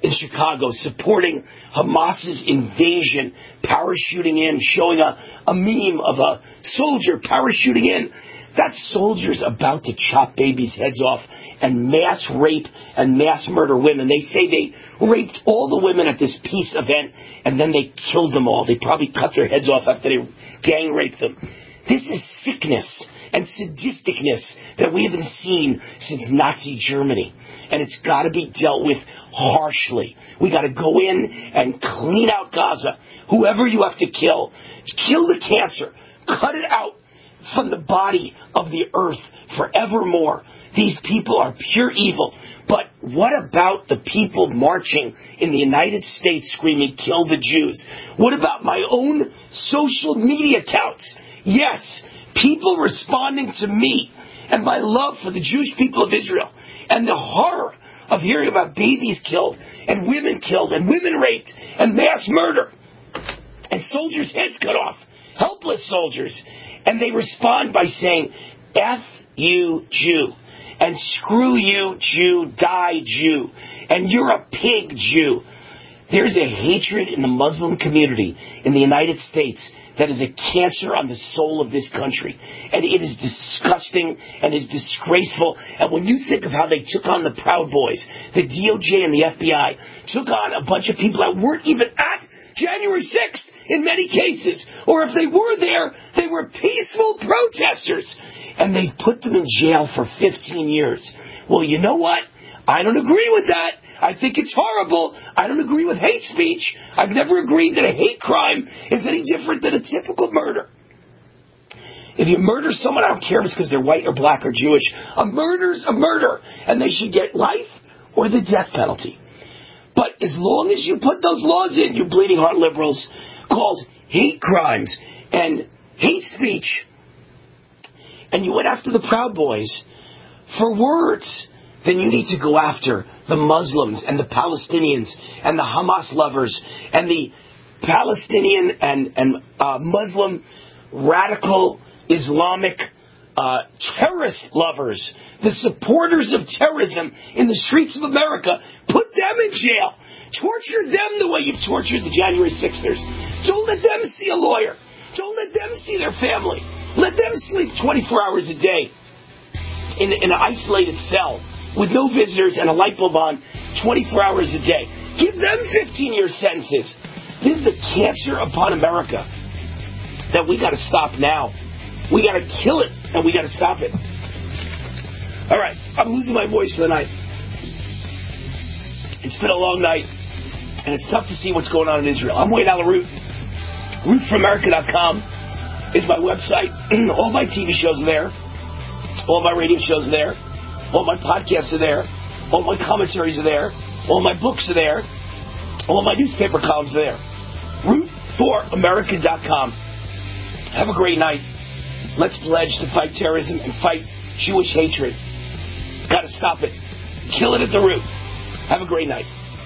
in Chicago supporting Hamas's invasion, parachuting in, showing a, a meme of a soldier parachuting in. That soldier's about to chop babies' heads off and mass rape and mass murder women. They say they raped all the women at this peace event, and then they killed them all. They probably cut their heads off after they gang raped them. This is sickness and sadisticness that we haven't seen since Nazi Germany. And it's got to be dealt with harshly. We got to go in and clean out Gaza. Whoever you have to kill, kill the cancer. Cut it out from the body of the earth forevermore. These people are pure evil. But what about the people marching in the United States screaming, kill the Jews? What about my own social media accounts? Yes, people responding to me and my love for the Jewish people of Israel and the horror of hearing about babies killed and women killed and women raped and mass murder and soldiers' heads cut off, helpless soldiers. And they respond by saying, F you Jew, and screw you Jew, die Jew, and you're a pig Jew. There's a hatred in the Muslim community in the United States that is a cancer on the soul of this country. And it is disgusting and is disgraceful. And when you think of how they took on the Proud Boys, the D O J and the F B I took on a bunch of people that weren't even at January sixth in many cases, or if they were there, they were peaceful protesters, and they put them in jail for fifteen years. Well, you know what? I don't agree with that. I think it's horrible. I don't agree with hate speech. I've never agreed that a hate crime is any different than a typical murder. If you murder someone, I don't care if it's because they're white or black or Jewish. A murder's a murder, and they should get life or the death penalty. But as long as you put those laws in, you bleeding heart liberals, called hate crimes and hate speech, and you went after the Proud Boys for words, then you need to go after the Muslims and the Palestinians and the Hamas lovers and the Palestinian and, and uh, Muslim radical Islamic uh, terrorist lovers, the supporters of terrorism in the streets of America. Put them in jail. Torture them the way you've tortured the January sixers. Don't let them see a lawyer. Don't let them see their family. Let them sleep twenty-four hours a day in, in an isolated cell with no visitors and a light bulb on twenty-four hours a day. Give them fifteen-year sentences. This is a cancer upon America that we got to stop now. We got to kill it, and we got to stop it. All right, I'm losing my voice for the night. It's been a long night, and it's tough to see what's going on in Israel. I'm Wayne Allyn Root. root for america dot com is my website. All my T V shows are there. All my radio shows are there. All my podcasts are there. All my commentaries are there. All my books are there. All my newspaper columns are there. root for america dot com. Have a great night. Let's pledge to fight terrorism and fight Jewish hatred. Got to stop it. Kill it at the root. Have a great night.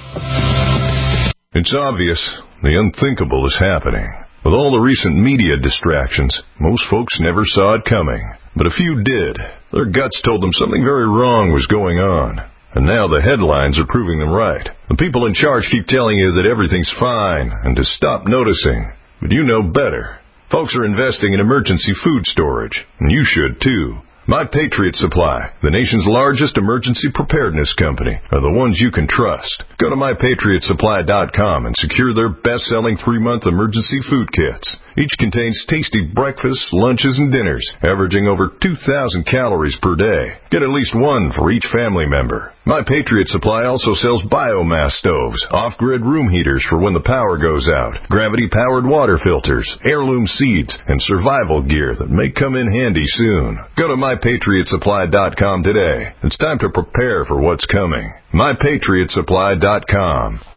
It's obvious the unthinkable is happening. With all the recent media distractions, most folks never saw it coming. But a few did. Their guts told them something very wrong was going on. And now the headlines are proving them right. The people in charge keep telling you that everything's fine and to stop noticing. But you know better. Folks are investing in emergency food storage, and you should too. My Patriot Supply, the nation's largest emergency preparedness company, are the ones you can trust. Go to my patriot supply dot com and secure their best-selling three-month emergency food kits. Each contains tasty breakfasts, lunches, and dinners, averaging over two thousand calories per day. Get at least one for each family member. My Patriot Supply also sells biomass stoves, off-grid room heaters for when the power goes out, gravity-powered water filters, heirloom seeds, and survival gear that may come in handy soon. Go to my patriot supply dot com today. It's time to prepare for what's coming. my patriot supply dot com.